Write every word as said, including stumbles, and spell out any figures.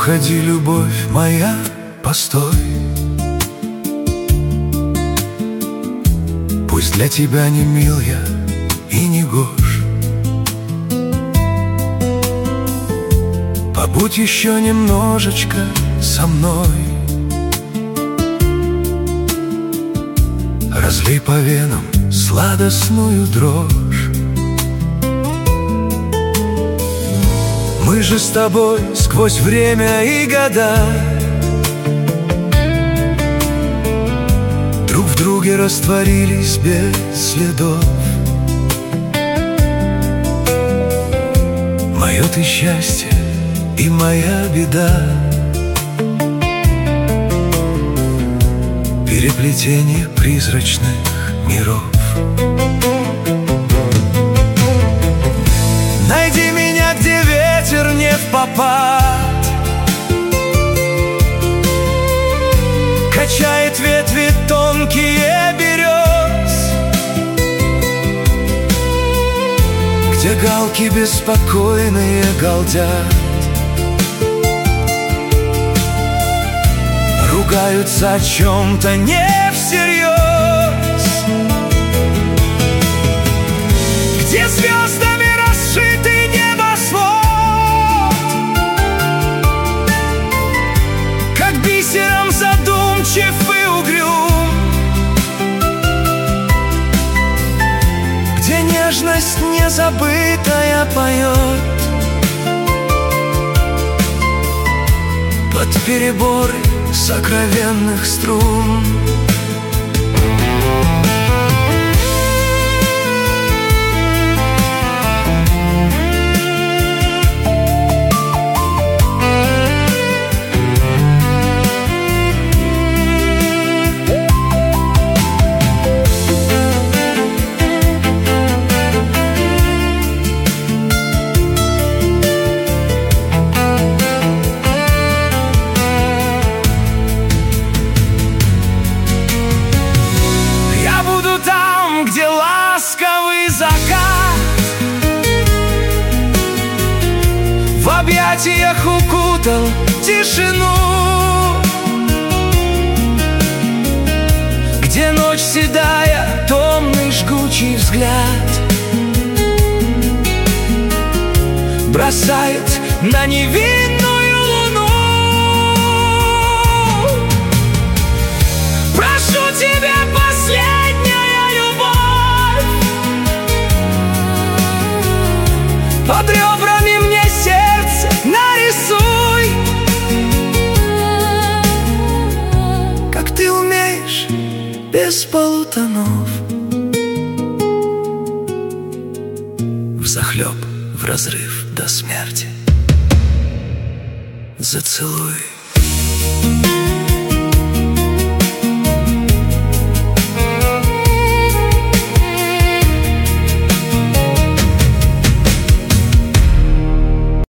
уходи, любовь моя, постой. Пусть для тебя не мил я и не гош, побудь еще немножечко со мной. Разлей по венам сладостную дрожь. Мы же с тобой сквозь время и года друг в друге растворились без следов. Мое ты счастье и моя беда, переплетение призрачных миров. Найди меня, где ветер не впопад качает ветви тонкие берез, где галки беспокойные галдят, ругаются о чем-то не всерьез, где звездами расшитый небосвод, как бисером задумчив и угрюм, где нежность незабытая поет под переборы сокровенных струн. Где ласковый закат в объятиях укутал тишину, где ночь седая, томный жгучий взгляд бросает на невинную луну. Прошу тебя, последняя под ребрами мне сердце нарисуй, как ты умеешь, без полутонов, взахлеб, в разрыв до смерти. Зацелуй